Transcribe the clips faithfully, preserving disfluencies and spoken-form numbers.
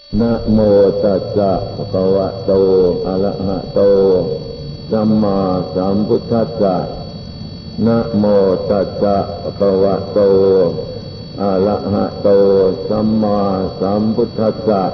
นะโมตัสสะภะคะวะโตอะระหะโตสัมมาสัมพุทธัสสะนะโมตัสสะภะคะวะโตอะระหะโตสัมมาสัมพุทธัสสะ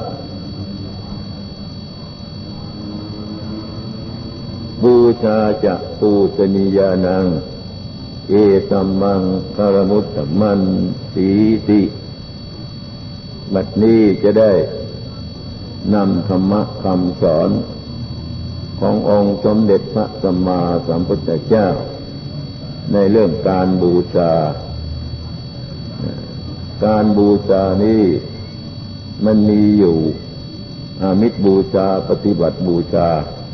บูชาจะปูชนียานังเอตัมมังคารมุตตมันสีติบัดนี้จะได้นำธรรมะคำสอนขององค์สมเด็จพระสัมมาสัมพุทธเจ้าในเรื่องการบูชาการบูชานี้มันมีอยู่อามิสบูชาปฏิบัติบูชา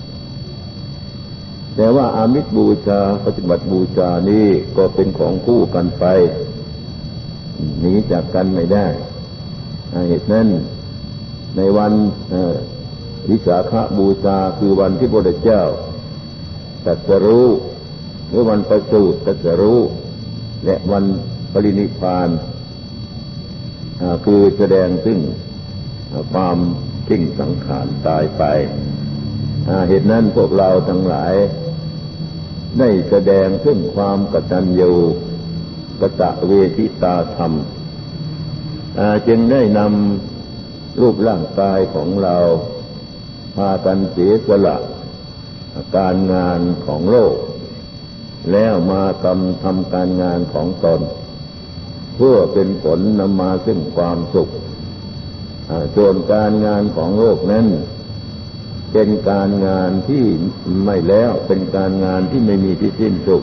แต่ว่าอามิสบูชาปฏิบัติบูชานี้ก็เป็นของคู่กันไปหนีจากกันไม่ได้เหตุนั้นในวันวิสาขบูชาคือวันที่พระพุทธเจ้าตรัสรู้หรือวันประสูติตรัสรู้และวันปรินิพพานคือแสดงซึ่งความทิ้งสังขารตายไปเหตุนั้นพวกเราทั้งหลายได้แสดงซึ่งความกตัญญูกตเวทิตาธรรมจึงได้นำรูปร่างกายของเราพากันเสียสละการงานของโลกแล้วมาทำทำการงานของตนเพื่อเป็นผลนำมาซึ่งความสุขส่วนการงานของโลกนั้นเป็นการงานที่ไม่แล้วเป็นการงานที่ไม่มีที่สิ้นสุด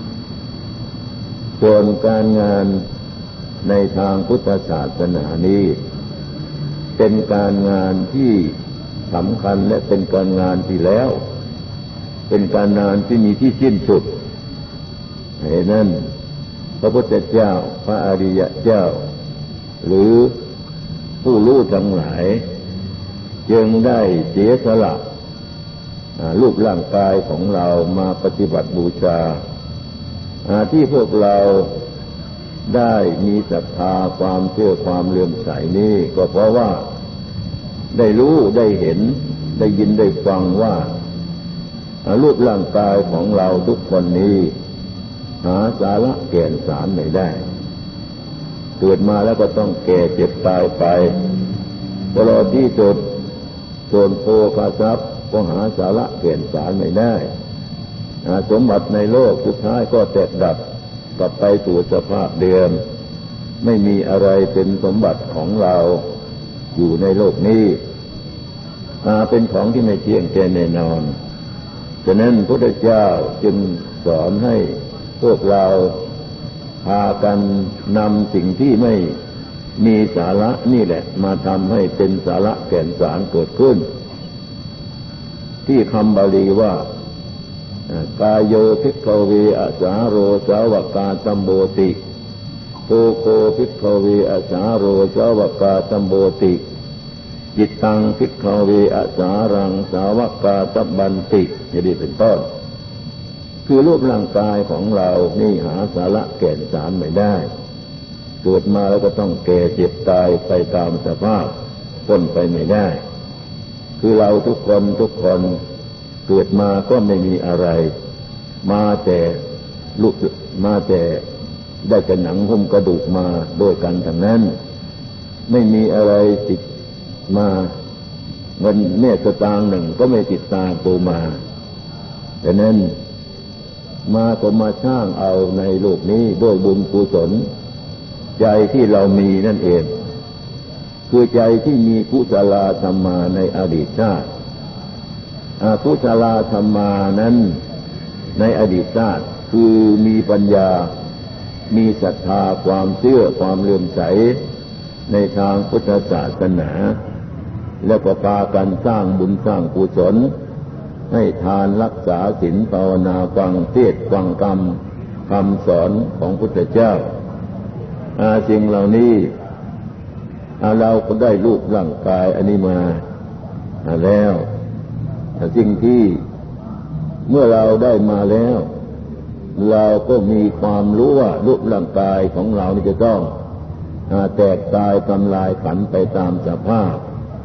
ส่วนการงานในทางพุทธศาสนานี้เป็นการงานที่สำคัญและเป็นการงานที่แล้วเป็นการงานที่มีที่สิ้นสุดเหตุนั้นพระพุทธเจ้าพระอริยเจ้าหรือผู้รู้ทั้งหลายจึงได้เสียสละรูปร่างกายของเรามาปฏิบัติบูชาที่พวกเราได้มีศรัทธาความเชื่อความเลื่อมใสนี้ก็เพราะว่าได้รู้ได้เห็นได้ยินได้ฟังว่ารูปร่างกายของเราทุกคนนี้หาสาระแก่นสารไม่ได้เกิดมาแล้วก็ต้องแก่เจ็บตายไปตลอดที่สุดส่วนโภคทรัพย์ก็หาสาระแก่นสารไม่ได้สมบัติในโลกสุดท้ายก็แตกดับกลับไปสู่สภาพเดิมไม่มีอะไรเป็นสมบัติของเราอยู่ในโลกนี้เป็นของที่ไม่เที่ยงแท้แน่นอนฉะนั้นพระพุทธเจ้าจึงสอนให้พวกเราพากันนำสิ่งที่ไม่มีสาระนี่แหละมาทำให้เป็นสาระแก่นสารเกิดขึ้นที่คำบาลีว่ากายโยภิกขเวอสาโรสาวกาตัมโบติโภโคภิกขเวอสาโรสาวกาตัมโบติจิตตังภิกขเวอสารังสาวกาตัมบันติอย่างนี้เป็นต้นคือรูปร่างกายของเรานี่หาสาระแก่นสารไม่ได้เกิดมาแล้วก็ต้องแก่เจ็บตายไปตามสภาพพ้นไปไม่ได้คือเราทุกคนทุกคนเกิดมาก็ไม่มีอะไรมาแต่ลูกมาแต่ได้แต่หนังหุ้มกระดูกมาด้วยกันทั้งนั้นไม่มีอะไรติดมาเงินแม่สตางค์หนึ่งก็ไม่ติดตามตัวมาดังนั้นมาก็มาสร้างเอาในโลกนี้ด้วยบุญกุศลใจที่เรามีนั่นเองคือใจที่มีกุศลธรรมาในอดีตชาติกุศลธรรมานั้นในอดีตชาติคือมีปัญญามีศรัทธาความเชื่อความเลื่อมใสในทางพุทธศาสนาและก็พากันสร้างบุญสร้างกุศลให้ทานรักษาศีลภาวนาฟังเทศน์ฟังธรรมคำสอนของพุทธเจ้าสิ่งเหล่านี้เราก็ได้รูปร่างกายอันนี้มาแล้วสิ่งที่เมื่อเราได้มาแล้วเราก็มีความรู้ว่ารูปร่างกายของเรานี่จะต้องแตกตายทำลายขันไปตามสภาพ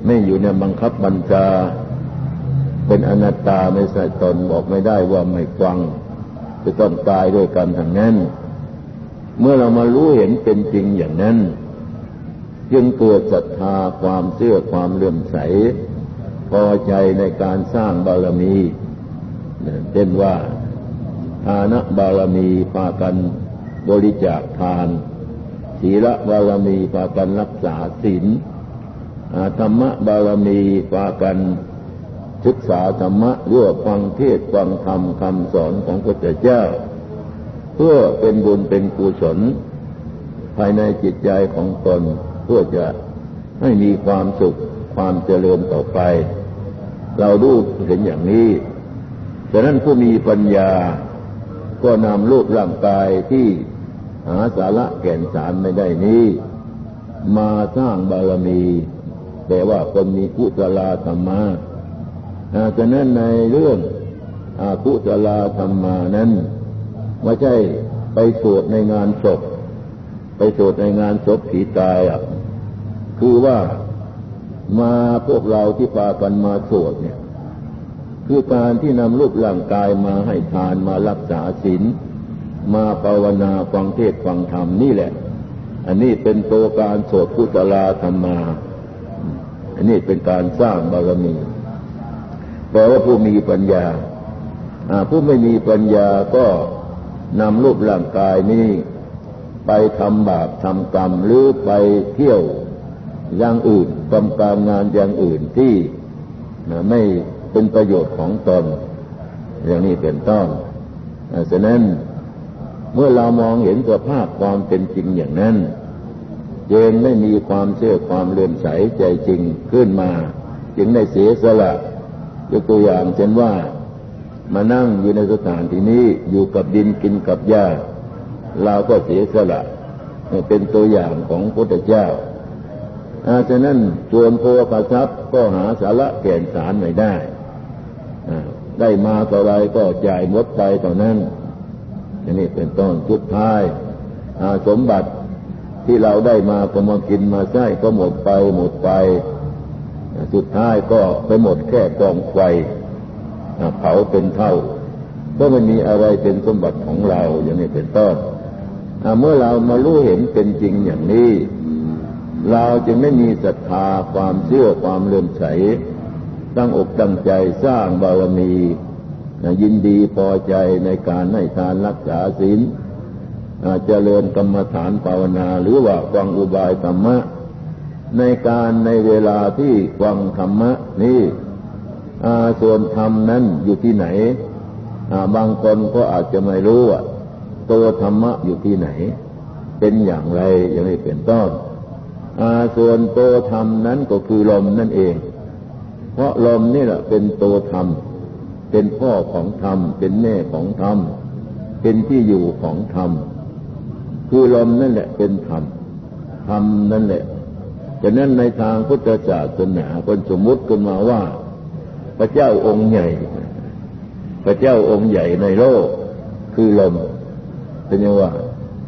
ไม่อยู่ในบังคับบัญชาเป็นอนัตตาไม่ใช่ตนบอกไม่ได้ว่าไม่ฟังจะต้องตายด้วยกันทั้งนั้นเมื่อเรามารู้เห็นเป็นจริงอย่างนั้นจึงเกิดศรัทธาความเชื่อความเลื่อมใสพอใจในการสร้างบารมีเช่นว่าทานบารมีพากันบริจาคทานศีลบารมีพากันรักษาศีลธรรมบารมีพากันศึกษาธรรมะหรือฟังเทศน์ฟังธรรมคำสอนของพระพุทธเจ้าเพื่อเป็นบุญเป็นกุศลภายในจิตใจของตนเพื่อจะให้มีความสุขความเจริญต่อไปเรารู้เห็นอย่างนี้ฉะนั้นผู้มีปัญญาก็นำรูปร่างกายที่หาสาระแก่นสารไม่ได้นี้มาสร้างบารมีแต่ว่าคนมีกุศลธรรมะฉะนั้นในเรื่องกุศลธรรมานั้นไม่ใช่ไปสวดในงานศพไปสวดในงานศพผีตายอ่ะคือว่ามาพวกเราที่พากันมาสวดเนี่ยคือการที่นำรูปร่างกายมาให้ทานมารักษาศีลมาภาวนาฟังเทศน์ฟังธรรมนี่แหละอันนี้เป็นตัวการสวดกุศลธรรมาอันนี้เป็นการสร้างบารมีแปลว่าผู้มีปัญญาผู้ไม่มีปัญญาก็นำรูปร่างกายนี้ไปทำบาปทำกรรมหรือไปเที่ยวอย่างอื่นทำการงานอย่างอื่นที่ไม่เป็นประโยชน์ของตนอย่างนี้เป็นต้นฉะนั้นเมื่อเรามองเห็นสภาพความเป็นจริงอย่างนั้นจึงไม่มีความเชื่อความเลื่อมใสใจจริงขึ้นมาจึงได้เสียสละยกตัวอย่างเช่นว่ามานั่งอยู่ในสถานที่นี้อยู่กับดินกินกับหญ้าเราก็เสียสละเป็นตัวอย่างของพระพุทธเจ้าฉะนั้นส่วนโภคทรัพย์ก็หาสาระแก่นสารไม่ได้ได้มาเท่าไรก็จ่ายหมดไปเท่านั้นอันนี้เป็นต้นสุดท้ายสมบัติที่เราได้มาก็มากินมาใช้ก็หมดไปหมดไปสุดท้ายก็ไปหมดแค่กองไฟเผาเป็นเท่าก็ไม่มีอะไรเป็นสมบัติของเราอย่างนี้เป็นต้นเมื่อเรามารู้เห็นเป็นจริงอย่างนี้เราจึงไม่มีศรัทธาความเชื่อความเลื่อมใสตั้งอกตั้งใจสร้างบารมียินดีพอใจในการให้ทานรักษาศีลเจริญกรรมฐานภาวนาหรือว่าฟังอุบายธรรมะในการในเวลาที่ฟังธรรมะนี้ส่วนธรรมนั้นอยู่ที่ไหนบางคนก็อาจจะไม่รู้ว่าตัวธรรมะอยู่ที่ไหนเป็นอย่างไรอย่างนี้เป็นต้นส่วนตัวธรรมนั้นก็คือลมนั่นเองเพราะลมนี่แหละเป็นตัวธรรมเป็นพ่อของธรรมเป็นแม่ของธรรมเป็นที่อยู่ของธรรมคือลมนั่นแหละเป็นธรรมธรรมนั่นแหละฉะนั้นในทางพุทธศาสนาคนสมมุติขึ้นมาว่าพระเจ้าองค์ใหญ่พระเจ้าองค์ใหญ่ในโลกคือลมเป็นยังว่า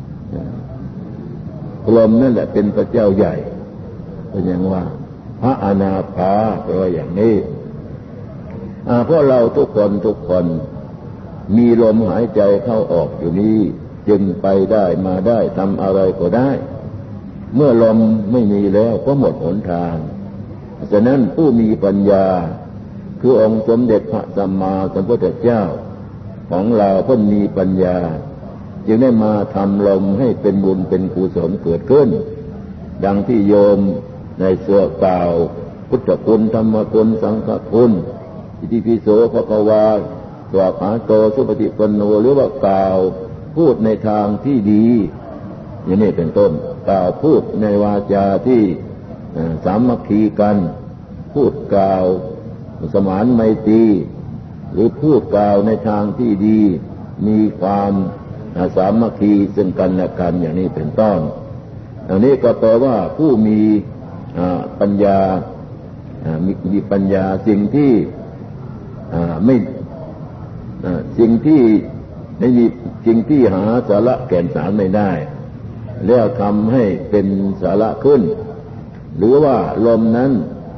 ลมนั่นแหละเป็นพระเจ้าใหญ่เป็นยังว่าพระอานาภาแปลว่าอย่างนี้เพราะเราทุกคนทุกคนมีลมหายใจเข้าออกอยู่นี้จึงไปได้มาได้ทำอะไรก็ได้เมื่อลมไม่มีแล้วก็หมดหนทางฉะนั้นผู้มีปัญญาคือองค์สมเด็จพระสัมมาสัมพุทธเจ้าของเราเพิ่นมีปัญญาจึงได้มาทำลมให้เป็นบุญเป็นกุศลเกิดขึ้นดังที่โยมในเสื้อกล่าวพุทธคุณธรรมคุณสังฆคุณอิติปิโสภควาสวากขาโตสุปฏิปันโนหรือว่ากล่าวพูดในทางที่ดีอย่างนี้เป็นต้นกล่าวพูดในวาจาที่สามัคคีกันพูดกล่าวสมานไมตรีหรือพูดกล่าวในทางที่ดีมีความสามัคคีซึ่งกันและกันอย่างนี้เป็นต้นอันนี้ก็แปลว่าผู้มีปัญญามีปัญญาสิ่งที่ไม่สิ่งที่ไม่มีสิ่งที่หาสาระแก่นสารไม่ได้แล้วทำให้เป็นสาระขึ้นหรือว่าลมนั้น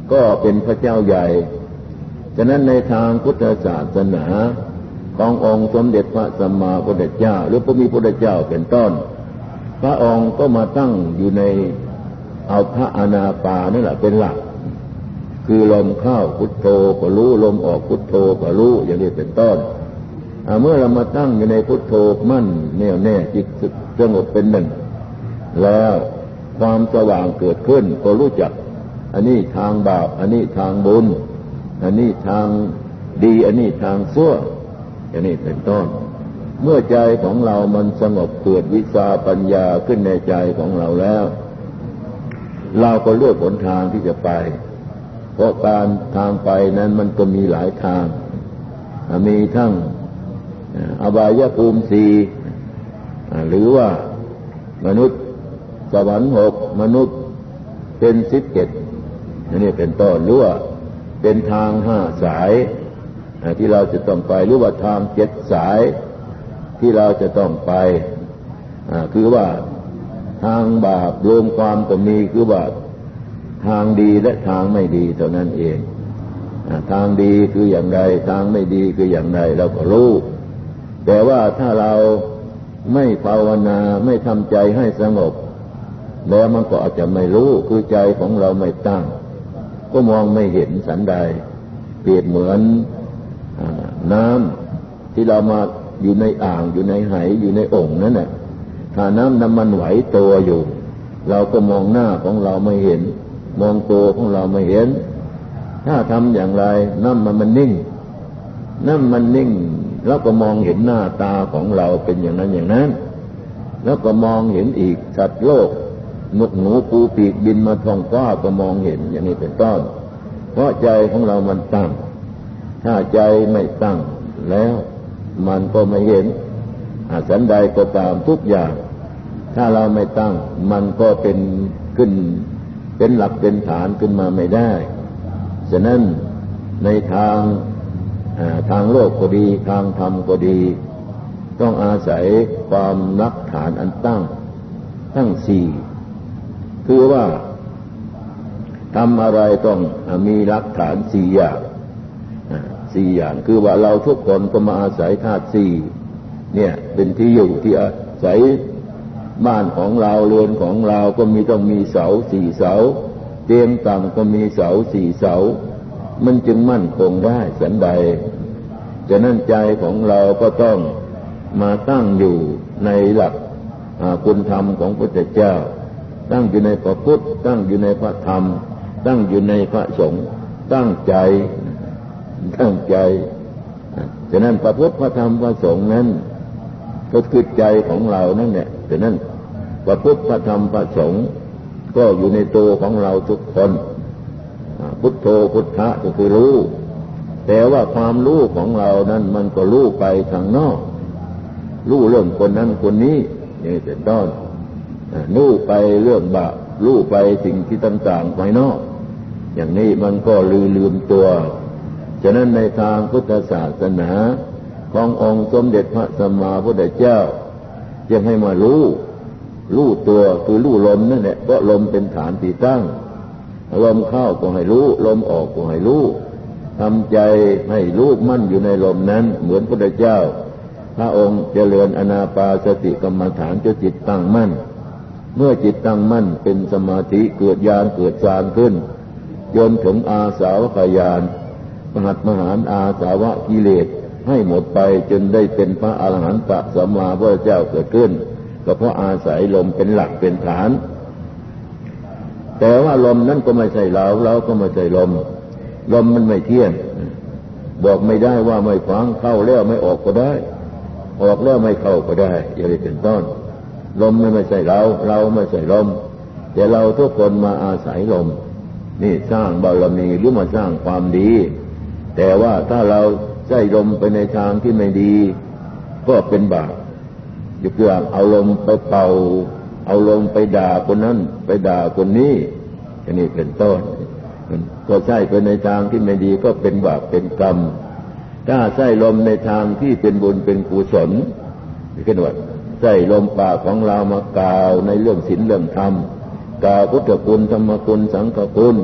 ก็เป็นพระเจ้าใหญ่ฉะนั้นในทางพุทธศาสนาขององค์สมเด็จพระสัมมาสัมพุทธเจ้าหรือพระมีพุทธเจ้าเป็นต้นพระองค์ก็มาตั้งอยู่ในเอาพระอานาปานนั่นแหละเป็นหลักคือลมเข้าพุทโธก็รู้ลมออกพุทโธก็รู้อย่างนี้เป็นต้นเมื่อเรามาตั้งอยู่ในพุทโธมั่นแน่วแน่จิตสงบเป็นหนึ่งแล้วความสว่างเกิดขึ้นก็รู้จักอันนี้ทางบาปอันนี้ทางบุญอันนี้ทางดีอันนี้ทางชั่วอย่างนี้เป็นต้นเมื่อใจของเรามันสงบเกิดวิชาปัญญาขึ้นในใจของเราแล้วเราก็เลือกหนทางที่จะไปเพราะการทางไปนั้นมันก็มีหลายทางมีทั้งอบายภูมิสี่หรือว่ามนุษย์สวรรค์หกมนุษย์เป็นสิบเจ็ดนี่เป็นต้นหรือว่าเป็นทางห้าสายที่เราจะต้องไปหรือว่าทางเจ็ดสายที่เราจะต้องไปคือว่าทางบาปรวมความก็มีคือว่าทางดีและทางไม่ดีเท่านั้นเองทางดีคืออย่างไรทางไม่ดีคืออย่างไรเราก็รู้แต่ว่าถ้าเราไม่ภาวนาไม่ทำใจให้สงบแล้วมันก็อาจจะไม่รู้คือใจของเราไม่ตั้งก็มองไม่เห็นสันใดเปรียบเหมือนน้ำที่เรามาอยู่ในอ่างอยู่ในไหอยู่ในโอ่งนั่นแหละถ้าน้ำน้ำมันไหวตัวอยู่เราก็มองหน้าของเราไม่เห็นมองตัวของเราไม่เห็นถ้าทำอย่างไรน้ำมันมันนิ่งน้ำมันนิ่งแล้วก็มองเห็นหน้าตาของเราเป็นอย่างนั้นอย่างนั้นแล้วก็มองเห็นอีกสัตว์โลกนกหนูปูปีกบินมาท้องฟ้าก็มองเห็นอย่างนี้เป็นต้นเพราะใจของเรามันตั้งถ้าใจไม่ตั้งแล้วมันก็ไม่เห็นอาสันใดก็ตามทุกอย่างถ้าเราไม่ตั้งมันก็เป็นขึ้นเป็นหลักเป็นฐานขึ้นมาไม่ได้ฉะนั้นในทางทางโลกก็ดีทางธรรมก็ดีต้องอาศัยความรักฐานอันตั้งทั้งสี่คือว่าทำอะไรต้องมีหลักฐานสี่อย่างสี่อย่างคือว่าเราทุกคนก็มาอาศัยธาตุสี่เนี่ยเป็นที่อยู่ที่อาศัยบ้านของเราเรือนของเราก็มีต้องมีเสาสี่เสาเตียงต่างก็มีเสาสี่เสามันจึงมั่นคงได้สันใดฉะนั้นใจของเราก็ต้องมาตั้งอยู่ในหลักคุณธรรมของพระพุทธเจ้าตั้งอยู่ในพระพุทธตั้งอยู่ในพระธรรมตั้งอยู่ในพระสงฆ์ตั้งใจตั้งใจฉะนั้นพระพุทธพระธรรมพระสงฆ์นั้นก็คือใจของเรานั่นแหละฉะนั้นพระพุทธพระธรรมพระสงฆ์ก็อยู่ในตัวของเราทุกคนพุทโธพุทธะก็คือรู้แต่ว่าความรู้ของเรานั้นมันก็รู้ไปทางนอกรู้เรื่องคนนั้นคนนี้อย่างนี้เป็นต้นรู้ไปเรื่องบาปรู้ไปสิ่งที่ต่างๆภายนอกอย่างนี้มันก็ลืมลืมตัวฉะนั้นในทางพุทธศาสนาขององค์สมเด็จพระสัมมาสัมพุทธเจ้าจึงให้มารู้รู้ตัวคือรู้ลมนั่นแหละเพราะลมเป็นฐานที่ตั้งลมเข้าก็ให้รู้ลมออกก็ให้รู้ทำใจให้รู้มั่นอยู่ในลมนั้นเหมือนพระพุทธเจ้าพระองค์เจริญอานาปานสติกรรมฐานจนจิตตั้งมั่นเมื่อจิตตั้งมั่นเป็นสมาธิเกิดญาณเกิดฌานขึ้นจนถึงอาสาวกญาณมหัตมหานอาสาวะกิเลสให้หมดไปจนได้เป็นพระอรหันตสัมมาสัมพุทธเจ้าเกิดขึ้นก็เพราะอาศัยลมเป็นหลักเป็นฐานแต่ว่าลมนั้นก็ไม่ใช่เราเราก็ไม่ใช่ลมลมมันไม่เที่ยงบอกไม่ได้ว่าไม่ฟังเข้าแล้วไม่ออกก็ได้ออกแล้วไม่เข้าก็ได้อย่างนี้เป็นต้นลมไม่ใช่เราเราไม่ใช่ลมแต่เราทุกคนมาอาศัยลมนี่สร้างบารมีหรือมาสร้างความดีแต่ว่าถ้าเราใช้ลมไปในทางที่ไม่ดีก็เป็นบาปยกตัวอย่างเอาลมไปเป่าเอาลมไปด่าคนนั้นไปด่าคนนี้อย่างนี้เป็นต้นก็ใช้ไปในทางที่ไม่ดีก็เป็นบาปเป็นกรรมถ้าใช้ลมในทางที่เป็นบุญเป็นกุศลขึ้นว่าใช้ลมปากของเรามากล่าวในเรื่องศีลเรื่องธรรมกล่าวพุทธคุณธรรมคุณสังฆคุณ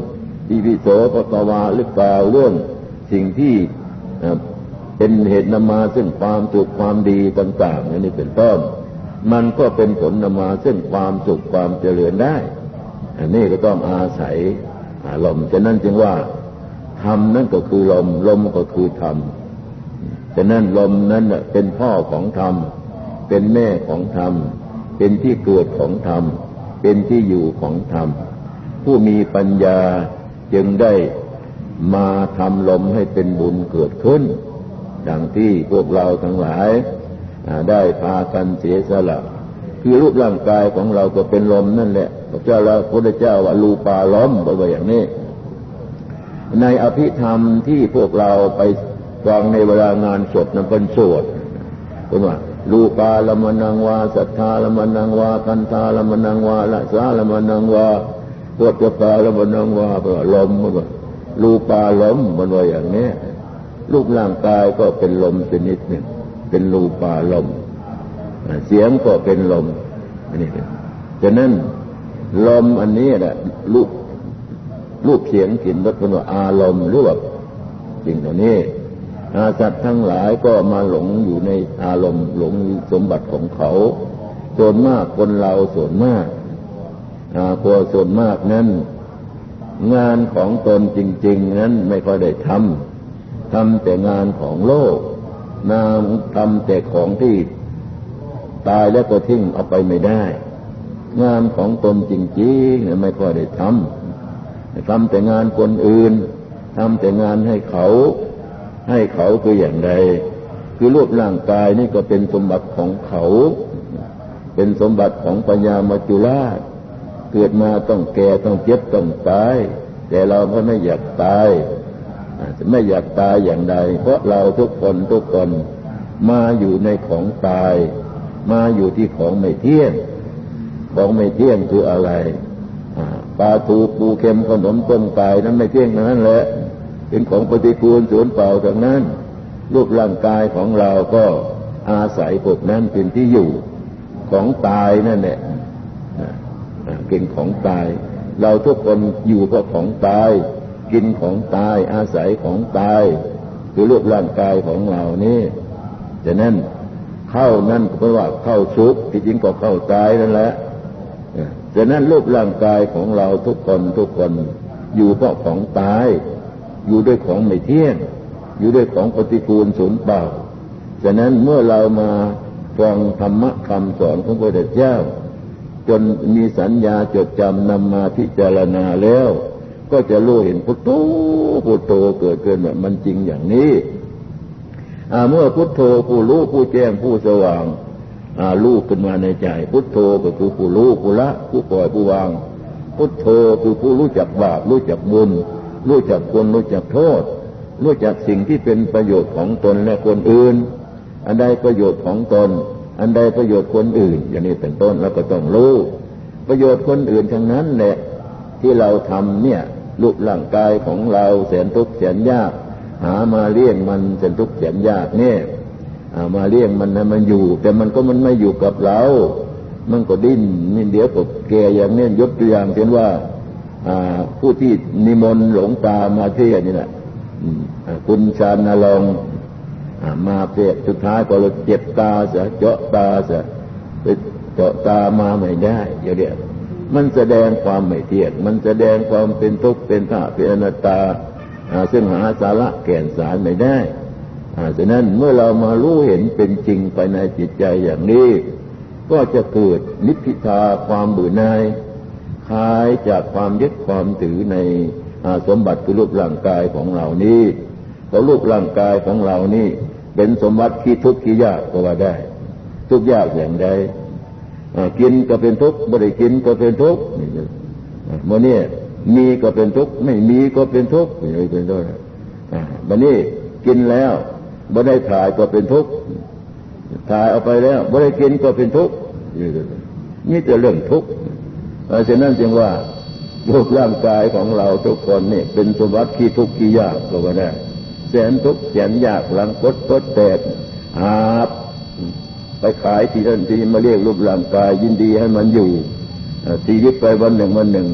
อิปิโสภควาหรือกล่าวเรื่องสิ่งที่เป็นเหตุนำมาซึ่งความสุขความดีต่างๆนี่เป็นต้นมันก็เป็นผลนำมาซึ่งความสุขความเจริญได้อันนี้ก็ต้องอาศัยลมฉะนั้นจึงว่าธรรมนั่นก็คือลมลมก็คือธรรมฉะนั้นลมนั้นเป็นพ่อของธรรมเป็นแม่ของธรรมเป็นที่เกิดของธรรมเป็นที่อยู่ของธรรมผู้มีปัญญาจึงได้มาทำลมให้เป็นบุญเกิดขึ้นดังที่พวกเราทั้งหลายได้พากันเสียสละคือรูปร่างกายของเราก็เป็นลมนั่นแหละพระเจ้าแล้วพระเจ้าว่ารูปาลมบอกว่าอย่างนี้ในอภิธรรมที่พวกเราไปฟังในเวลางานศพนั้นเป็นสวดเป็นว่ารูปาลมนังวาสัทธาลมนังวาคันธาลมนังวาละสาลมนังวาโพธปาลมนังวาเป็นลมมันว่ารูปาลมมันว่าอย่างนี้รูปร่างกายก็เป็นลมชนิดหนึ่งเป็นรูปาลมเสียงก็เป็นลมอันนี้ฉะนั้นลมอันนี้แหละรูปรูปเสียงกลิ่นรสเป็นว่าอารมณ์หรือว่าสิ่งเหล่านี้สัตว์ทั้งหลายก็มาหลงอยู่ในอารมณ์หลงสมบัติของเขาส่วนมากคนเราส่วนมากพวกส่วนมากนั้นงานของตนจริงๆนั้นไม่ค่อยได้ทำทำแต่งานของโลกนามทำแต่ของที่ตายแล้วก็ทิ้งเอาไปไม่ได้งานของตนจริงๆไม่ค่อยได้ทำทำแต่งานคนอื่นทำแต่งานให้เขาให้เขาคืออย่างไรคือรูปร่างกายนี่ก็เป็นสมบัติของเขาเป็นสมบัติของปัญญามัจจุราชเกิดมาต้องแก่ต้องเจ็บต้องตายแต่เราก็ไม่อยากตายไม่อยากตายอย่างใดเพราะเราทุกคนทุกคนมาอยู่ในของตายมาอยู่ที่ของไม่เที่ยงของไม่เที่ยงคืออะไรปลาทูปูเค็มขนมต้มไก่นั้นไม่เที่ยงนั่นแหละเป็นของปฏิกูลสูญเปล่าทั้งนั้นรูปร่างกายของเราก็อาศัยพวกนั้นเป็นที่อยู่ของตายนั่นแหละเป็นของตายเราทุกคนอยู่เพราะของตายกินของตายอาศัยของตายคือรูปร่างกายของเรานี่ฉะนั้นเข้านั่นก็แปลว่าเข้าสุขที่จริงก็เข้าตายนั่นแหละฉะนั้นรูปร่างกายของเราทุกคนทุกคนอยู่เพราะของตายอยู่ด้วยของไม่เที่ยงอยู่ด้วยของปฏิกูลสูญเปล่าฉะนั้นเมื่อเรามาฟังธรรมะคำสอนของพระพุทธเจ้าจนมีสัญญาจดจำนำมาพิจารณาแล้วก็จะรู้เห็นพุทโธพุทโธเกิดขึ้นแบบมันจริงอย่างนี้เมื่อพุทโธผู้รู้ผู้แจ้งผู้สว่างรู้ขึ้นมาในใจพุทโธก็คือผู้รู้ผู้ละผู้ปล่อยผู้วางพุทโธคือผู้รู้จักบาปรู้จักบุญรู้จักคุณรู้จักโทษรู้จักสิ่งที่เป็นประโยชน์ของตนและคนอื่นอันใดประโยชน์ของตนอันใดประโยชน์คนอื่นอย่างนี้เป็นต้นแล้วก็ต้องรู้ประโยชน์คนอื่นทั้งนั้นแหละที่เราทำเนี่ยรูปร่างกายของเราแสนทุกข์แสนยากหามาเลี้ยงมันแสนทุกข์แสนยากเนี่ยมาเลี้ยงมันให้มันอยู่แต่มันก็มันไม่อยู่กับเรามันก็ดิ้นนี่เดี๋ยวก็แก่อย่างนี้ยกตัวอย่างเช่นว่าผู้ที่นิมนต์หลวงตามาเทศน์นี่แหละคุณชาญลงมาเทศน์สุดท้ายก็เลยเจ็บตาเสียเจาะตาเสียไปเจาะตามาไม่ได้อย่างเดียวมันแสดงความไม่เที่ยงมันแสดงความเป็นทุกข์เป็นธาตุเป็นอนัตตาซึ่งหาสาระแก่นสารไม่ได้ฉะนั้นเมื่อเรามารู้เห็นเป็นจริงไปในจิตใจอย่างนี้ก็จะเกิดนิพพิทาความเบื่อหน่ายคลายจากความยึดความถือในสมบัติคือรูปร่างกายของเรานี้เพราะรูปร่างกายของเรานี่เป็นสมบัติที่ทุกข์ที่ยากก็ว่าได้ทุกข์ยากอย่างใดกินก็เป็นทุกข์ไม่ได้กินก็เป็นทุกข์เมื่อนี้มีก็เป็นทุกข์ไม่มีก็เป็นทุกข์อย่างนี้เป็นต้นวันนี้กินแล้วไม่ได้ถ่ายก็เป็นทุกข์ถ่ายเอาไปแล้วไม่ได้กินก็เป็นทุกข์นี่จะเรื่องทุกข์เพราะฉะนั้นจึงว่ารูปร่างกายของเราทุกคนนี่เป็นสมบัติที่ทุกข์ที่ยากก็ว่าได้แสนทุกข์แสนยากหลังคดคดแตกหาบไปขายที่นั่นที่มาเรียกรูปร่างกายยินดีให้มันอยู่ชีวิตไปวันหนึ่งวันหนึ่ง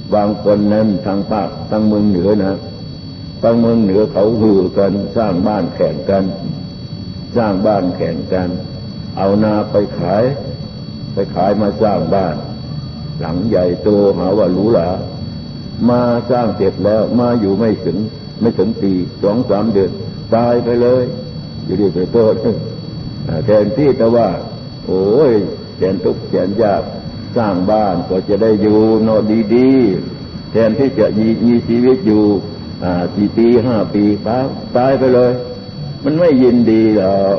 บางคนนั้นทางภาคทางเมืองเหนือนะทางเมืองเหนือเขาฮือกันสร้างบ้านแข่งกันสร้างบ้านแข่งกันเอานาไปขายไปขายมาสร้างบ้านหลังใหญ่โตหาว่าหรูหรามาสร้างเสร็จแล้วมาอยู่ไม่ถึงไม่ถึงปีสองสามเดือนตายไปเลยอยู่ดีไปโทษแทนที่แต่ว่าโอ้ยแสนทุกข์แสนยากสร้างบ้านก็จะได้อยู่นอนดีๆแทนที่จะมีมีชีวิตอยู่อ่าสี่ปีห้าปีปั๊บตายไปเลยมันไม่ยินดีหรอก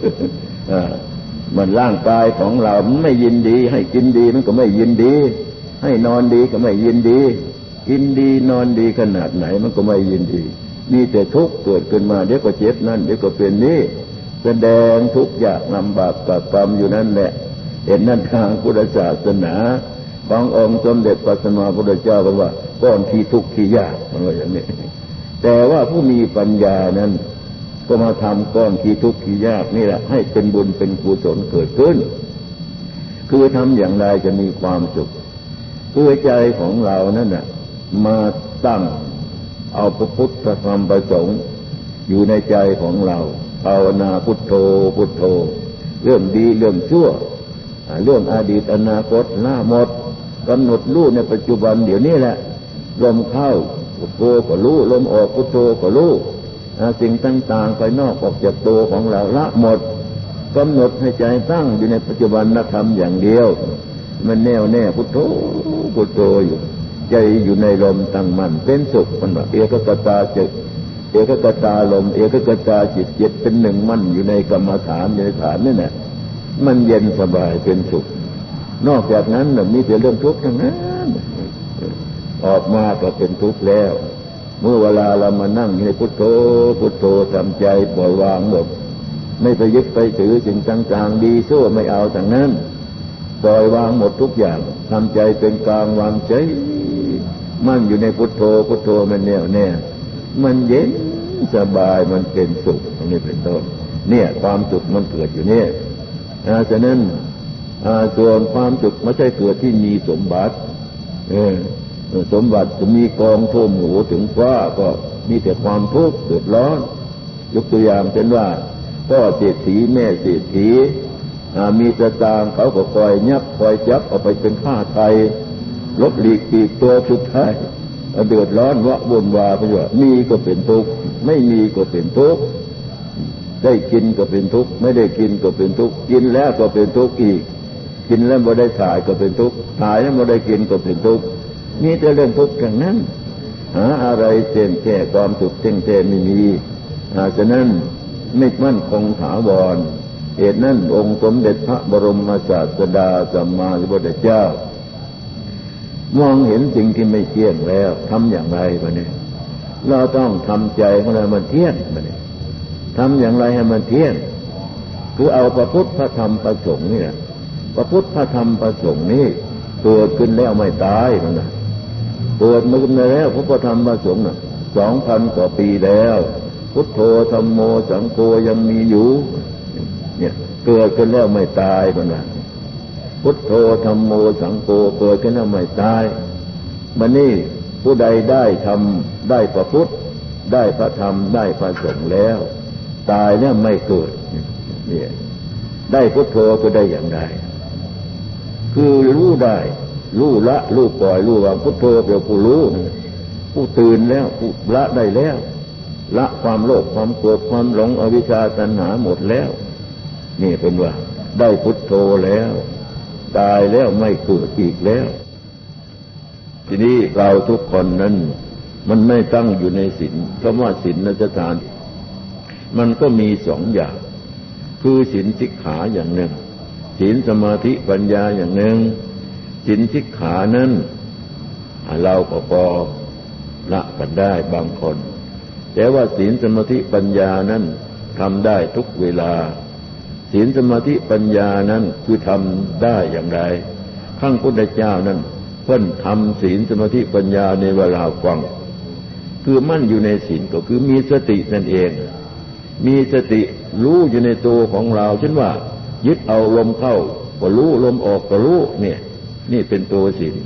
มันร่างกายของเรามันไม่ยินดีให้กินดีมันก็ไม่ยินดีให้นอนดีก็ไม่ยินดีกินดีนอนดีขนาดไหนมันก็ไม่ยินดีมีแต่ทุกข์เกิดขึ้นมาเดี๋ยวก็เจ็บนั่นเดี๋ยวก็เป็นนี้แสดงทุกข์ยากลำบากกับกรรมอยู่นั่นแหละเห็นนั่นทางพุทธศาสนาบางองค์สมเด็จพระสัมมาสัมพุทธเจ้าบอกว่าก้อนที่ทุกข์ที่ยากมันว่าอย่างนี้แต่ว่าผู้มีปัญญานั้นก็มาทำก้อนที่ทุกข์ที่ยากนี่แหละให้เป็นบุญเป็นกุศลเกิดขึ้นคือทำอย่างไรจะมีความสุขคือใจของเรานั่นน่ะมาตั้งเอาพระพุทธธรรมประสงค์อยู่ในใจของเราภาวนาพุทโธพุทโธเรื่องดีเรื่องชั่วเรื่องอดีตอนาคตหน้าหมดกำหนดรู้ในปัจจุบันเดี๋ยวนี้แหละลมเข้าพุทโธก็รู้ลมออกพุทโธก็รู้สิ่งต่างๆภายนอกออกจากตัวของเราละหมดกำหนดให้ใจตั้งอยู่ในปัจจุบันธรรมอย่างเดียวมันแน่วแน่พุทโธพุทโธอยู่ใจอยู่ในลมตั้งมั่นเป็นสุขมันว่าเอกกตาจิตเอกกตาลมเอกกตาจิตจิตเป็นหนึ่งมั่นอยู่ในกรรมฐานในฐานนี่แหละมันเย็นสบายเป็นสุขนอกจากนั้นน่ะมีแต่เรื่องทุกข์ทั้งนั้นออกมาก็เป็นทุกข์แล้วเมื่อเวลาเรามานั่งในพุทโธพุทโธทำใจปล่อยวางหมดไม่ไปยึดไปถือสิ่งต่างๆดีชั่วไม่เอาทั้งนั้นปล่อยวางหมดทุกอย่างทำใจเป็นกลางวางใจมั่นอยู่ในพุทโธพุทโธมันแน่วแน่มันเย็นสบายมันเป็นสุขนี่เป็นต้นเนี่ยความสุขมันเกิดอยู่เนี่ยฉะนั้นส่วนความสุขไม่ใช่เกิดที่มีสมบัติเออสมบัติจะมีกองท่วมหัวถึงฟ้าก็มีแต่ความทุกข์เดือดร้อนยกตัวอย่างเช่นว่าพ่อเศรษฐีแม่เศรษฐีมีสตางค์เขาก็คอยยับคอยจับเอาไปเป็นค่าไทยลบหลีกปีกตัวสุดท้ายเดือดร้อนวะวนวาไปว่ามีก็เป็นทุกข์ไม่มีก็เป็นทุกข์ได้กินก็เป็นทุกข์ไม่ได้กินก็เป็นทุกข์กินแล้วก็เป็นทุกข์อีกกินแล้วไม่ได้ถ่ายก็เป็นทุกข์ถ่ายแล้วไม่ได้กินก็เป็นทุกข์มีแต่เรื่องทุกข์อย่างนั้นหาอะไรเต็มแก่ความสุขเต็มแก่ไม่มีฉะนั้นไม่มั่นคงถาวรเหตุนั้นองค์สมเด็จพระบรมศาสดาสัมมาสัมพุทธเจ้ามองเห็นสิ่งที่ไม่เที่ยงแล้วทำอย่างไรบ้างเนี่ยเราต้องทำใจของเรามันเที่ยงบ้างเนี่ยทำอย่างไรให้มันเที่ยงคือเอาพระพุทธพระธรรมพระสงฆ์นี่แหละพระพุทธพระธรรมพระสงฆ์นี่เกิดขึ้นแล้วไม่ตายมันนะเกิดมาขึ้นแล้วพระพุทธธรรมพระสงฆ์น่ะสองพันกว่าปีแล้วพุทโธธัมโมสังโฆยังมีอยู่เนี่ยเกิดขึ้นแล้วไม่ตายมันนะพุทโธธัมโมสังโฆเกิดขึ้นแล้วไม่ตายมันนี่ผู้ใดได้ทำได้พระพุทธได้พระธรรมได้พระสงฆ์แล้วตายแล้วไม่เกิดเนี่ยได้พุทโธก็ได้อย่างไรคือรู้ได้รู้ละรู้ปล่อยรู้วางพุทโธเป็นผู้รู้ผู้ตื่นแล้วผู้ละได้แล้วละความโลภความโกรธความหลงอวิชชาตัณหาหมดแล้วนี่เป็นว่าได้พุทโธแล้วตายแล้วไม่เกิดอีกแล้วทีนี้เราทุกคนนั้นมันไม่ตั้งอยู่ในศีลคำว่าศีลสถานมันก็มีสองอย่างคือศีลสิกขาอย่างหนึ่งศีลสมาธิปัญญาอย่างหนึ่งศีลสิกขานั้นเราก็พอละกันได้บางคนแต่ว่าศีลสมาธิปัญญานั้นทำได้ทุกเวลาศีลสมาธิปัญญานั้นคือทำได้อย่างไรข้างพุทธเจ้านั้นเพิ่นทำศีลสมาธิปัญญาในเวลาฟังคือมั่นอยู่ในศีลก็คือมีสตินั่นเองมีสติรู้อยู่ในตัวของเราเช่นว่ายึดเอาลมเข้าก็รู้ลมออกก็รู้เนี่ยนี่เป็นตัวศีล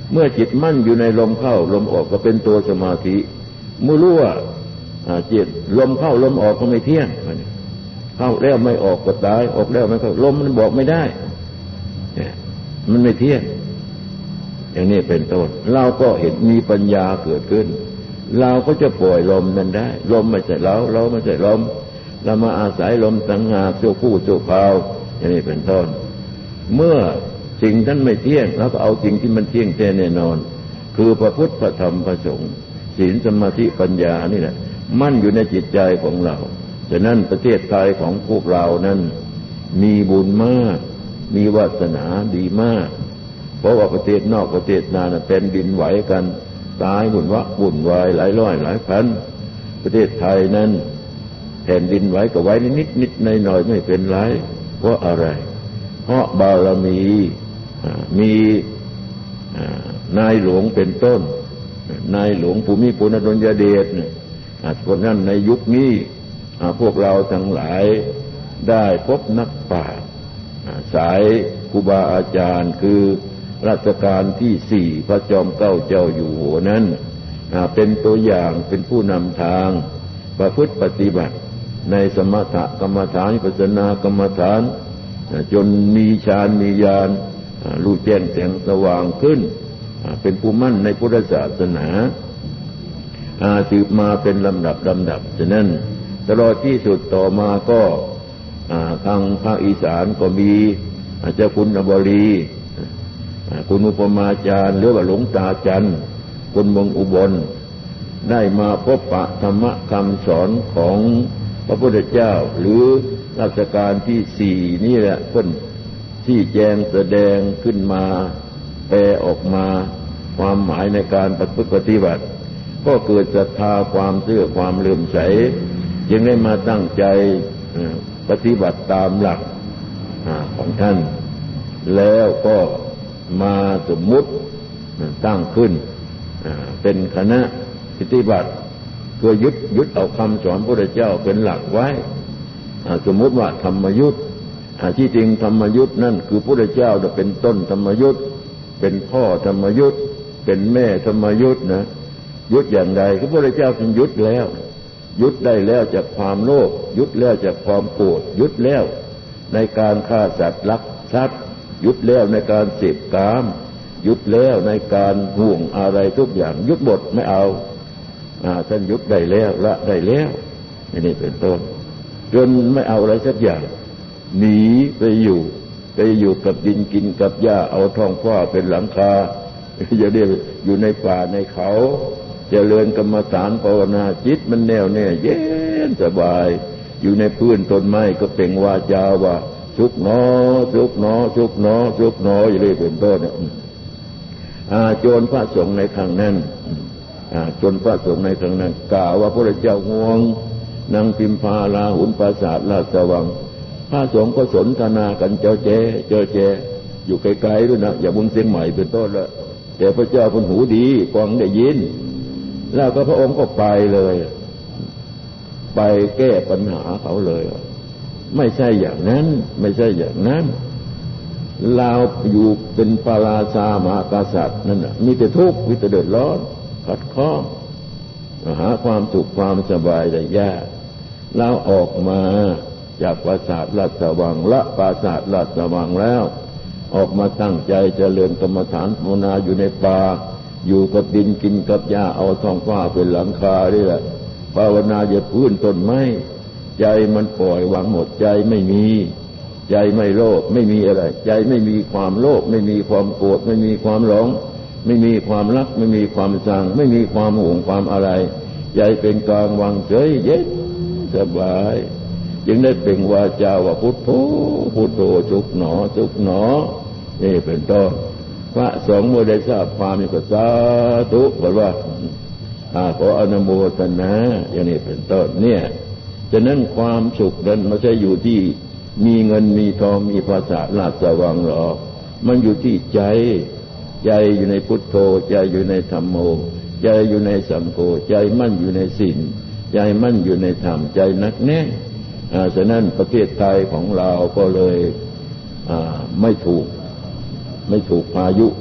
เมื่อจิตมั่นอยู่ในลมเข้าลมออกก็เป็นตัวสมาธิเมื่อรู้ว่าจิตลมเข้าลมออกก็ไม่เที่ยงเข้าแล้วไม่ออกก็ตายออกแล้วไม่เข้าลมมันบอกไม่ได้มันไม่เที่ยงอย่างนี้เป็นต้นเราก็เห็นมีปัญญาเกิดขึ้นเราก็จะปล่อยลมนั้นได้ลมไม่ใช่เราเราไม่ใช่ลมเรามาอาศัยลมสังหารชั่วคู่ชั่วคราวอย่างนี้เป็นต้นเมื่อสิ่งนั้นไม่เที่ยงเราก็เอาสิ่งที่มันเที่ยงแท้แน่นอนคือพระพุทธพระธรรมพระสงฆ์ศีลสมาธิปัญญานี่แหละมั่นอยู่ในจิตใจของเราฉะนั้นประเทศไทยของพวกเรานั้นมีบุญมากมีวาสนาดีมากเพราะว่าประเทศนอกประเทศนาน่ะเป็นดินไหวกันตายบุญวะบุญวายหลายร้อยหลายพันประเทศไทยนั้นแผ่นดินไหวก็ไหวนิดนิดหน่อยหน่อยไม่เป็นไรเพราะอะไรเพราะบารมีมีนายหลวงเป็นต้นนายหลวงภูมิพลอดุลยเดชคนนั้นในยุคนี้พวกเราทั้งหลายได้พบนักปราชญ์สายครูบาอาจารย์คือรัชกาลที่สี่พระจอมเกล้าเจ้าอยู่หัวนั้นเป็นตัวอย่างเป็นผู้นำทางประพฤติปฏิบัติในสมถกรรมฐานวิปัสสนากรรมฐานจนมีฌานมีญาณรู้แจ้งแสงสว่างขึ้นเป็นผู้มั่นในพุทธศาสนาสืบมาเป็นลำดับลำดับฉะนั้นตลอดที่สุดต่อมาก็ทางภาคอีสานก็มีเจ้าคุณอบรีคุณอุปมาจารย์หรือว่าหลวงตาจันทร์คนเมืองอุบลได้มาพบปะธรรมะคำสอนของพระพุทธเจ้าหรือรัชกาลที่สี่นี่แหละเพิ่นที่แจงแสดงขึ้นมาแปลออกมาความหมายในการปฏิบัติก็เกิดศรัทธาความเชื่อความเลื่อมใสจึงได้มาตั้งใจปฏิบัติตามหลักของท่านแล้วก็มาสมมุติตั้งขึ้นเป็นคณะปฏิบัติเพื่อยึดยึดเอาคำสอนพระพุทธเจ้าเป็นหลักไว้สมมุติว่าธรรมยุทธ์ที่จริงธรรมยุทธ์นั่นคือพระพุทธเจ้าเป็นต้นธรรมยุทธ์เป็นพ่อธรรมยุทธ์เป็นแม่ธรรมยุทธ์นะยุทธ์อย่างใดพระพุทธเจ้าเป็นยุทธ์แล้วยุทธ์ได้แล้วจากความโลภยุทธ์แล้วจากความโกรธยุทธ์แล้วในการฆ่าสัตว์ลักทรัพย์ยุทธ์แล้วในการเสพกามยุทธ์แล้วในการห่วงอะไรทุกอย่างยุทธ์หมดไม่เอาท่านยุทธ์ได้แล้วละได้แล้วนี่เป็นต้นจนไม่เอาอะไรสักอย่างหนีไปอยู่ไปอยู่กับดินกินกับหญ้าเอาท้องฟ้าเป็นหลังคาอย่าเรียกอยู่ในป่าในเขาเจริญกรรมฐานภาวนาจิตมันแน่วแน่เย็นสบายอยู่ในพื้นต้นไม้ก็เปล่งวาจาว่าสุขหนอสุขหนอสุขหนอสุขหนออย่างนี้เป็นต้นเนี่ยจนพระสงฆ์ในครั้งนั้นจนพระสงฆ์ในครั้งนั้นกล่าวว่าพระเจ้าห่วงนางพิมพาลาหุนปราสาทราชวังพระสงฆ์ก็สนทนากันเจ้าเจเจ้าเจอยู่ไกลๆด้วยนะอย่าบุญเสียงใหม่เป็นต้นละแต่พระเจ้าเป็นหูดีฟังได้ยินแล้วก็พระองค์ก็ไปเลยไปแก้ปัญหาเขาเลยไม่ใช่อย่างนั้นไม่ใช่อย่างนั้นเราอยู่เป็นพระราชามหากษัตริย์นั่นน่ะมีแต่ทุกข์มีแต่เดือดร้อนขัดข้องหาความสุขความสบายได้ยากเราออกมาจากปราสาทราชวังละปราสาทราชวังแล้วออกมาตั้งใจเจริญกรรมฐานภาวนาอยู่ในป่าอยู่กับดินกินกับหญ้าเอาท้องฟ้าเป็นหลังคานี่แหละภาวนาอย่าพื้นต้นไม้ใจมันปล่อยวางหมดใจไม่มีใจไม่โลภไม่มีอะไรใจไม่มีความโลภไม่มีความโกรธไม่มีความหลงไม่มีความรักไม่มีความชังไม่มีความห่วงความอะไรใจเป็นกลางวางเฉยเย็นสบายจึงได้เปล่งวาจาว่าพุทโธพุทโธสุขหนอสุขหนอนี่เป็นต้นพระสงฆ์เมื่อได้ทราบความนี้ก็สาธุบอกว่าขออนุโมทนาอย่างนี้เป็นต้นเนี่ยฉะนั้นความสุขนั้นไม่ใช่อยู่ที่มีเงินมีทองมีภาษาราชวังหรอกมันอยู่ที่ใจใจอยู่ในพุทโธใจอยู่ในธรรมโมใจอยู่ในสังโฆใจมั่นอยู่ในศีลใจมั่นอยู่ในธรรมใจนักแน่ฉะนั้นประเทศไทยของเราก็เลยไม่ถูกไม่ถูกพายุ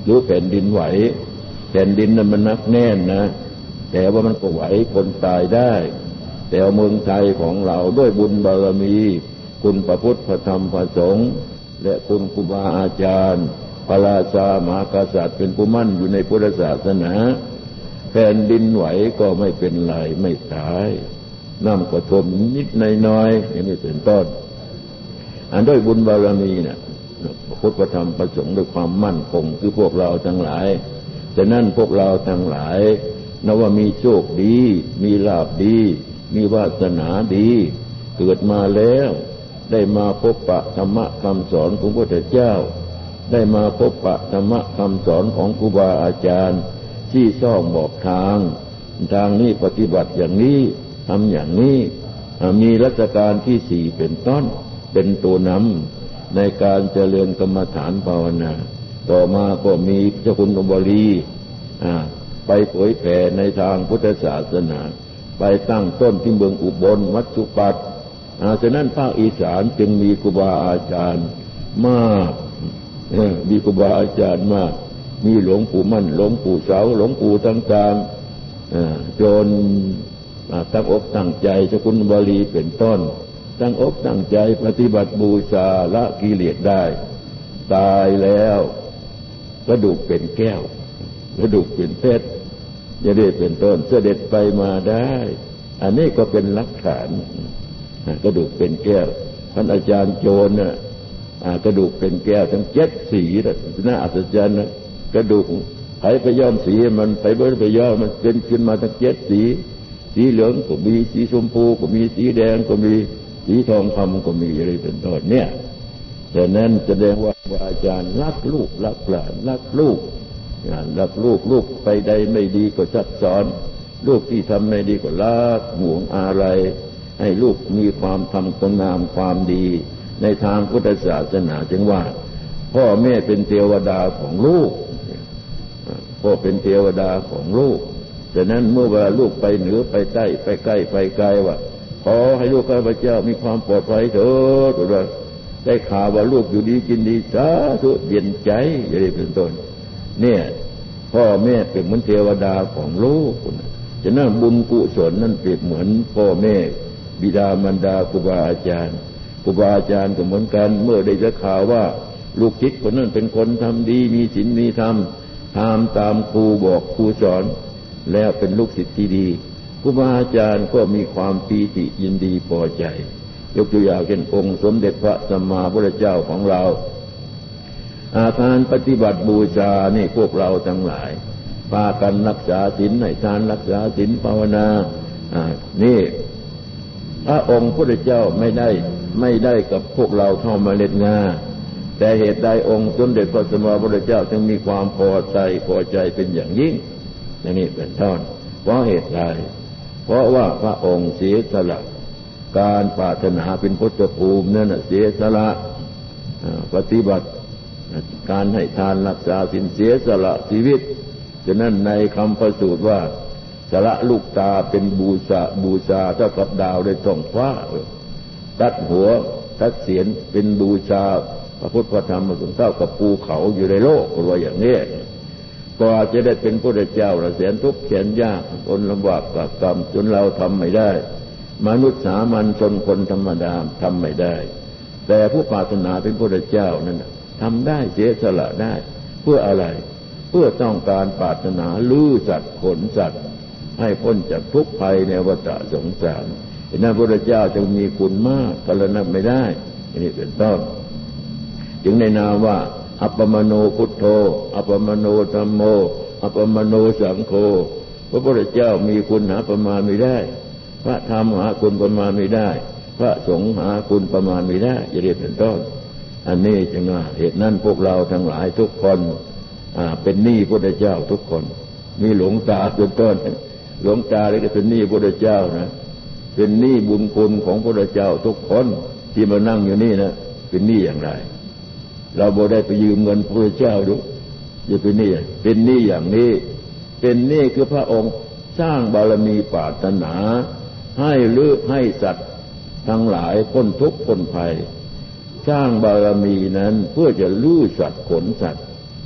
หรือแผ่นดินไหวแผ่นดินนั้นมันนักแน่นนะแต่ว่ามันก็ไหวคนตายได้แต่เมืองไทยของเราด้วยบุญบารมีคุณพระพุทธพระธรรมพระสงฆ์และคุณครูบาอาจารย์พระราชามหากษัตริย์เป็นผู้มั่นอยู่ในพุทธศาสนาแผ่นดินไหวก็ไม่เป็นไรไม่ตายน้ำก็ท่วมนิดน้อยๆอย่างนี้เป็นต้นอันด้วยบุญบารมีเนี่ยพระพุทธพระธรรมพระสงฆ์ด้วยความมั่นคงคือพวกเราทั้งหลายฉะนั้นพวกเราทั้งหลายนับว่ามีโชคดีมีลาภดีมีวาสนาดีเกิดมาแล้วได้มาพบปะธรรมะคำสอนของพระพุทธเจ้าได้มาพบปะธรรมะคำสอนของครูบาอาจารย์ที่ซ่อมบอกทางทางนี้ปฏิบัติอย่างนี้ทำอย่างนี้มีรัชกาลที่สี่เป็นต้นเป็นตัวนำในการเจริญกรรมฐานภาวนาต่อมาก็มีเจ้าคุณอุบลีไปเผยแผ่ในทางพุทธศาสนาไปตั้งต้นที่เมืองอุบลวัดสุปัตตฉะนั้นภาคอีสานจึงมีครูบาอาจารย์มากมีครูบาอาจารย์มากมีหลวงปู่มั่นหลวงปู่เสาหลวงปู่ต่างๆจนตั้งอกตั้งใจเจ้าคุณอุบลีเป็นต้นตั้งอกตั้งใจปฏิบัติบูชาละกิเลสได้ตายแล้วกระดูกเป็นแก้วกระดูกเป็นเพชรจะได้เป็นต้นเสด็จไปมาได้อันนี้ก็เป็นหลักฐานกระดูกเป็นแก้วท่านอาจารย์โจรน่ะกระดูกเป็นแก้วทั้งเจ็ดสีน่าอัศจรรย์นะกระดูกไผไปย้อมสีมันไปเบิ้ลไปย้อมมันเป็นขึ้นมาทั้งเจ็ดสีสีเหลืองก็มีสีชมพูก็มีสีแดงก็มีสีทองคำก็มีอะไรเป็นต้นเนี่ยแต่นั้นแสดงว่าอาจารย์รักลูกรักหลานรักลูกรักลูกลูกไปใดไม่ดีก็ชักสอนลูกที่ทำไม่ดีก็รักห่วงอะไรให้ลูกมีความทำคุณงามความดีในทางพุทธศาสนาจึงว่าพ่อแม่เป็นเทวดาของลูกพ่อเป็นเทวดาของลูกฉะนั้นเมื่อเวลาลูกไปเหนือไปใต้ไปใกล้ไปไกลว่าขอให้ลูกข้าพเจ้ามีความปลอดภัยเถิดว่าได้ข่าวว่าลูกอยู่ดีกินดีสาธุเย็นใจอย่างนี้เป็นต้นเนี่ยพ่อแม่เป็นเหมือนเทวดาของลูกฉะนั้นบุญกุศลนั่นเปรียบเหมือนพ่อแม่บิดามารดาครูบาอาจารย์ครูบาอาจารย์ก็เหมือนกันเมื่อได้ยินข่าวว่าลูกศิษย์คนนั้นเป็นคนทำดีมีศีลมีธรรมทำตามครูบอกครูสอนแล้วเป็นลูกศิษย์ที่ดีครูบาอาจารย์ก็มีความปีติยินดีพอใจยกตัวอย่างเช่นองค์สมเด็จพระสัมมาสัมพุทธเจ้าของเราอาการปฏิบัติบูชานี่พวกเราทั้งหลายพากันรักษาศีลให้ทานรักษาศีลภาวนาอ่านี่พระองค์พุทธเจ้าไม่ได้ไม่ได้กับพวกเราเข้ามาเล็ดงาแต่เหตุใดองค์สมเด็จพระสัมมาสัมพุทธเจ้าจึงมีความพอใจพอใจเป็นอย่างยิ่งอย่างนี้เป็นต้นเพราะเหตุใดเพราะว่าพระองค์เสียสละการปรารถนาเป็นพุทธภูมินั่นเสียสละปฏิบัติการให้ทานรักษาศีลเสียสละชีวิตฉะนั้นในคำพระสูตรว่าสละลูกตาเป็นบูชาบูชาเท่ากับดาวในท้องฟ้าตัดหัวตัดเสียนเป็นบูชาพระพุทธธรรมพระสงฆ์เท่ากับภูเขาอยู่ในโลกว่าอย่างนี้กว่าจะได้เป็นพระพุทธเจ้าละแสนทุกข์แสนยากทนลำบากกับกรรมจนเราทำไม่ได้มนุษย์สามัญชนคนธรรมดาทำไม่ได้แต่ผู้ปรารถนาเป็นพระพุทธเจ้านั้นทำได้เสียสละได้เพื่ออะไรเพื่อต้องการปรารถนาลื้อสัตว์ขนสัตว์ให้พ้นจากทุกข์ภัยในวัฏสงสารฉะนั้นพระพุทธเจ้าจึงมีคุณมากกระนับไม่ได้นี่เป็นต้นจึงในนามว่าอัปปมโนพุทโธอัปปมโนธัมโมอัปปมโนสังโฆพระพุทธเจ้ามีคุณหาประมาณไม่ได้พระธรรมหาคุณประมาณไม่ได้พระสงฆ์หาคุณประมาณไม่ได้อย่างนี้เป็นต้นอันนี้จึงว่าเหตุนั้นพวกเราทั้งหลายทุกคนเป็นหนี้พระพุทธเจ้าทุกคนมีหลวงตาเป็นต้นหลวงตาเลยก็เป็นหนี้พระพุทธเจ้านะเป็นหนี้บุญคุณของพระพุทธเจ้าทุกคนที่มานั่งอยู่นี่นะเป็นหนี้อย่างไรเราบ่ได้ไปยืมเงินพระพุทธเจ้าดูอย่าเป็นหนี้เป็นหนี้อย่างนี้เป็นหนี้คือพระองค์สร้างบารมีปรารถนาให้ลื้อให้สัตว์ทั้งหลายพ้นทุกข์พ้นภัยสร้างบารมีนั้นเพื่อจะลื้อสัตว์ขนสัตว์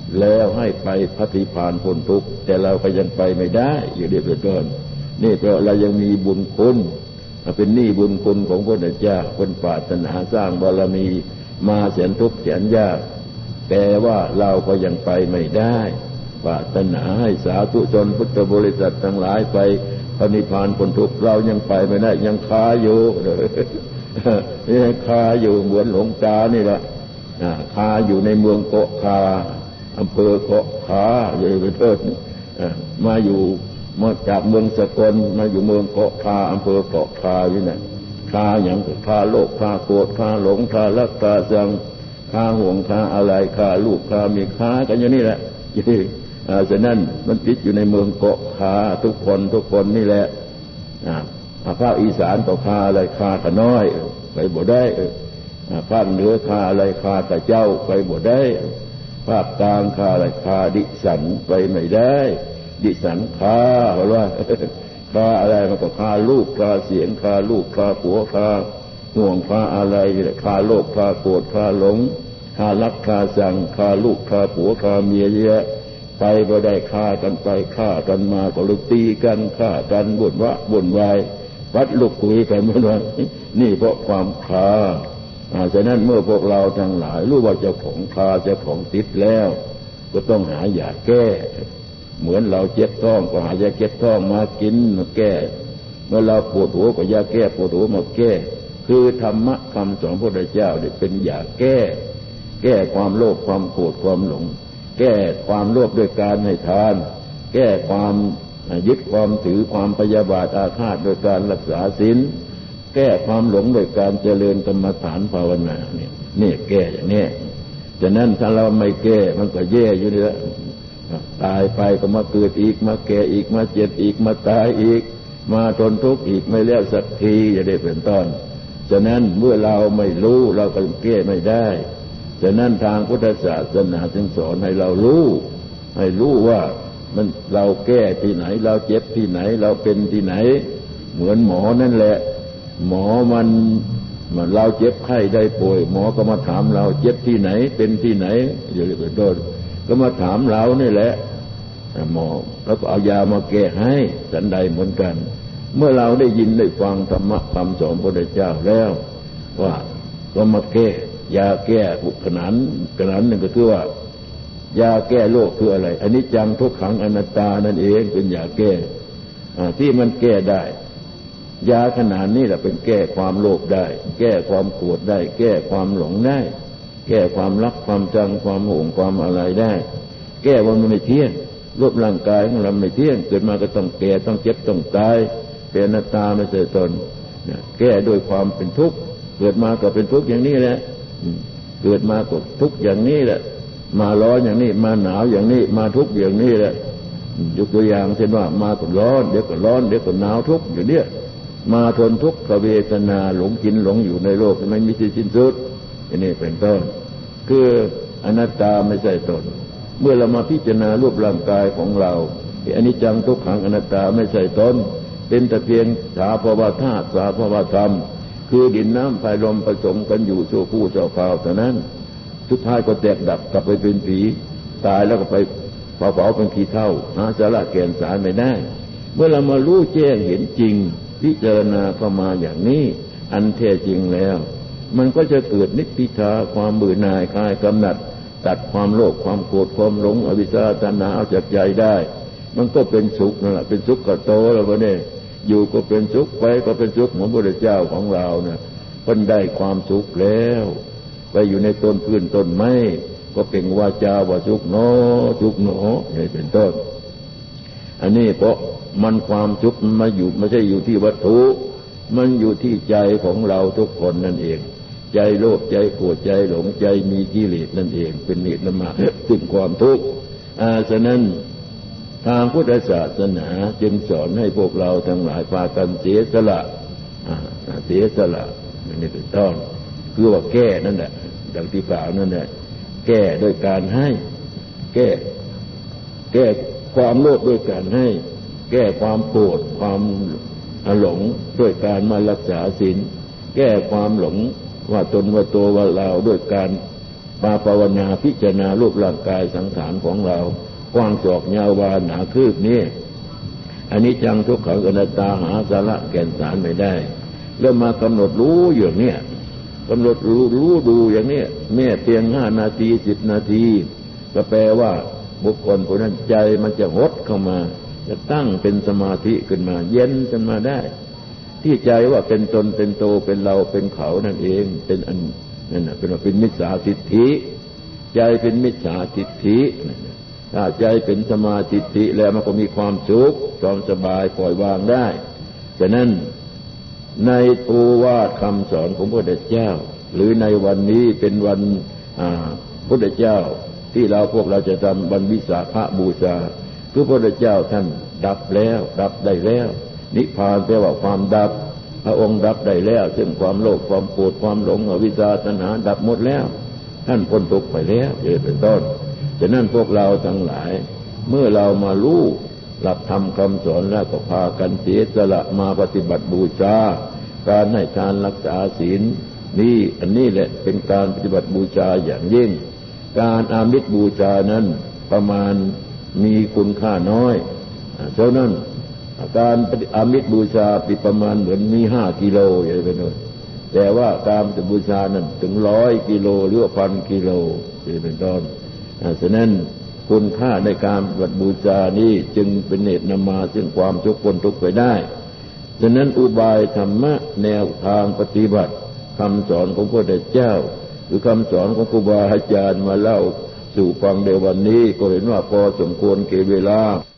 แล้วให้ไปพระนิพพานพ้นทุกข์แต่เราก็ยังไปไม่ได้อย่างเดียวเป็นต้นนี่เพราะเรายังมีบุญคุณเป็นหนี้บุญคุณของพระพุทธเจ้าเป็นปรารถนาสร้างบารมีมาแสนทุกข์แสนยากแต่ว่าเราก็ยังไปไม่ได้ปรารถนาให้สาธุชนพุทธบริษัททั้งหลายไปพระนิพพานพ้นทุกข์เรายังไปไม่ได้ยังคาอยู่นี่คาอยู่เหมือนหลวงตานี่แหละคาอยู่ในเมืองเกาะคาอำเภอเกาะคาอยู่เป็นต้นมาอยู่มาจากเมืองสกลมาอยู่เมืองเกาะคาอำเภอเกาะคาอยู่น่ะคาอย่างคาโลภคาโกรธคาหลงคารักคาชังคาห่วงคาอะไรคาลูกคามีคากันอย่างนี้แหละฉะนั้นมันติดอยู่ในเมืองเกาะคาทุกคนทุกคนนี่แหละภาคอีสานก็คาอะไรคาขน้อยไปบ่ได้ภาคเหนือคาอะไรคากระเจ้าไปบ่ได้ภาคกลางคาอะไรคาดิสันไปไม่ได้ดิสันคาเพราะว่าคาอะไรมันก็คาลูกคาเสียงคาลูกคาผัวคาห่วงคาอะไรคาโลภคาโกรธคาหลงคารักคาชังคาลูกคาผัวคาเมียเยอะไปบ่ได้ฆ่ากันไปฆ่ากันมาก็ลุกตีกันฆ่ากันบ่นวะบ่นวายวัดลูกคุยกันเมื่อวันนี่เพราะความคาฉะนั้นเมื่อพวกเราทั้งหลายรู้ว่าเจ้าของคาเจ้าของติดแล้วก็ต้องหายาแก้เหมือนเราเจ็บท้องก็หายาเจ็บท้องมากินมาแก้เมื่อเราปวดหัวก็ยาแก้ปวดหัวมาแก้คือธรรมะคำสอนพระพุทธเจ้าเนี่ยเป็นยาแก้แก้ความโลภความโกรธความหลงแก้ความโลภด้วยการให้ทานแก้ความยึดความถือความพยาบาทอาฆาตโดยการรักษาศีลแก้ความหลงโดยการเจริญกรรมฐานภาวนาเนี่ยนี่แก้อย่างนี้ฉะนั้นถ้าเราไม่แก้มันก็แย่อยู่นี่แหละตายไปก็มาเกิดอีกมาแก่อีกมาเจ็บอีกมาตายอีกมาทนทุกข์อีกไม่แล้วสักทีจะได้เป็นต้นฉะนั้นเมื่อเราไม่รู้เราก็แก้ไม่ได้ฉะนั้นทางพุทธศาสนาจึงสอนให้เรารู้ให้รู้ว่ามันเราแก้ที่ไหนเราเจ็บที่ไหนเราเป็นที่ไหนเหมือนหมอนั่นแหละหมอมันมันเราเจ็บไข้ได้ป่วยหมอก็มาถามเราเจ็บที่ไหนเป็นที่ไหนอย่างนี้เป็นต้นก็มาถามเรานี่แหละหมอแล้วก็เอายามาแก้ให้ฉันใดเหมือนกันเมื่อเราได้ยินได้ฟังธรรมะคำสอนพระพุทธเจ้าแล้วว่าก็มาแก้ยาแก้ขนาดขนาดหนึ่งก็คือว่ายาแก้โรคคืออะไรอนิจจังทุกขังอนัตตานั่นเองเป็นยาแก้ที่มันแก้ได้ยาขนาดนี้แหละเป็นแก้ความโลภได้แก้ความโกรธได้แก้ความหลงได้แก้ความรักความชังความห่วงความอะไรได้แก้ว่ามันไม่เที่ยงรูปร่างกายของเราไม่เที่ยงเกิดมาก็ต้องแก่ต้องเจ็บต้องตายเป็นอนัตตาไม่ใช่ตนแก้ด้วยความเป็นทุกข์เกิดมาก็เป็นทุกข์อย่างนี้แหละเกิดมาก็ทุกข์อย่างนี้แหละมาร้อนอย่างนี้มาหนาวอย่างนี้มาทุกข์อย่างนี้แหละยกตัวอย่างเช่นว่ามาก็ร้อนเดี๋ยวก็ร้อนเดี๋ยวก็หนาวทุกข์อยู่เนี่ยมาทนทุกขเวทนาหลงกินหลงอยู่ในโลกไม่มีที่สิ้นสุดอันนี้เป็นต้นคืออนัตตาไม่ใช่ตนเมื่อเรามาพิจารณารูปร่างกายของเราอนิจจังทุกขังอนัตตาไม่ใช่ตนเป็นแต่เพียงสาภวธาตุสาภวธรรมคือดินน้ำไฟลมผสมกันอยู่ชั่วผู้ชั่วคราวเท่านั้นสุดท้ายก็แตกดับกลับไปเป็นผีตายแล้วก็ไปเผาๆเป็นขี้เถ้าหาสาระแก่นสารไม่ได้เมื่อเรามารู้แจ้งเห็นจริงพิจารณาเข้ามาอย่างนี้อันแท้จริงแล้วมันก็จะเกิดนิพพิทาความเบื่อหน่ายคลายกำหนัดตัดความโลภความโกรธความหลงอวิชชาตัณหาเอาจากใจได้มันก็เป็นสุขนั่นแหละเป็นสุขกโตแล้ววะเนี่ยอยู่ก็เป็นสุขไปก็เป็นสุขของพระพุทธเจ้าของเราเนี่ยเพิ่นได้ความสุขแล้วไปอยู่ในต้นพื้นต้นไม้ก็เป็นวาจาว่าสุขหนอสุขหนอนี่เป็นต้นอันนี้เพราะมันความสุขมันมาอยู่ไม่ใช่อยู่ที่วัตถุมันอยู่ที่ใจของเราทุกคนนั่นเองใจโลภใจโกรธใจหลงใจมีกิเลสนั่นเองเป็นเหตุนำมาถึงความทุกข์อ่าฉะนั้นทางพุทธศาสนาจึงสอนให้พวกเราทั้งหลายพากันเสียสละเสียสละนี่เป็นต้นคือว่าแก้นั่นแหละดังที่กล่าวนั่นแหละแก้โดยการให้แก้แก้ความโลภด้วยการให้แก้ความโกรธความหลงด้วยการมารักษาศีลแก้ความหลงว่าตนว่าตัวว่าเราด้วยการมาภาวนาพิจารณารูปร่างกายสังขารของเรากว้างศอกยาววาหนาคืบนี้อันนี้จังทุกขังอนัตตาหาสาระแก่นสารไม่ได้แล้วมากำหนดรู้อย่างเนี้ยกำหนดรู้รู้ดูอย่างนี้แม้เพียงห้านาทีสิบนาทีก็แปลว่าบุคคลผู้นั้นใจมันจะหดเข้ามาจะตั้งเป็นสมาธิขึ้นมาเย็นขึ้นมาได้ที่ใจว่าเป็นตนเป็นโตเป็นเราเป็นเขานั่นเองเป็นอันนั่นน่ะเป็นว่าเป็นมิจฉาทิฏฐิใจเป็นมิจฉาทิฏฐิถ้าใจเป็นสมาธิทิแล้วมันก็มีความสุขความสบายปล่อยวางได้ฉะนั้นในโอวาทคำสอนของพระพุทธเจ้าหรือในวันนี้เป็นวันพุทธเจ้าที่เราพวกเราจะทำวันวิสาขบูชาคือพระพุทธเจ้าท่านดับแล้วดับได้แล้วนิพพานแปลว่าความดับพระองค์ดับได้แล้วซึ่งความโลภความโกรธความหลงอวิชชาตัณหาดับหมดแล้วท่านพ้นทุกข์ไปแล้วเอเป็นต้นฉะนั้นพวกเราทั้งหลายเมื่อเรามารู้หลักธรรมคำสอนแล้วก็พากันเสียสละมาปฏิบัติบูชาการให้ทานรักษาศีลนี่อันนี้แหละเป็นการปฏิบัติบูชาอย่างยิ่งการอามิสบูชานั้นประมาณมีคุณค่าน้อยเพราะนั้นการอามิสบูชาปิประมาณเหมือนมีห้ากิโลอย่างนี้เป็นแต่ว่าการบูชานั้นถึงร้อยกิโลหรือพันกิโลอย่างเป็นต้นฉะนั้นคุณค่าในการปฏิบัติบูชานี้จึงเป็นเหตุนำมาซึ่งความทุกข์พ้นทุกข์ไปได้ฉะนั้นอุบายธรรมะแนวทางปฏิบัติคำสอนของพระพุทธเจ้าหรือคำสอนของครูบาอาจารย์มาเล่าสู่ฟังในวันนี้ก็เห็นว่าพอสมควรแก่เวลา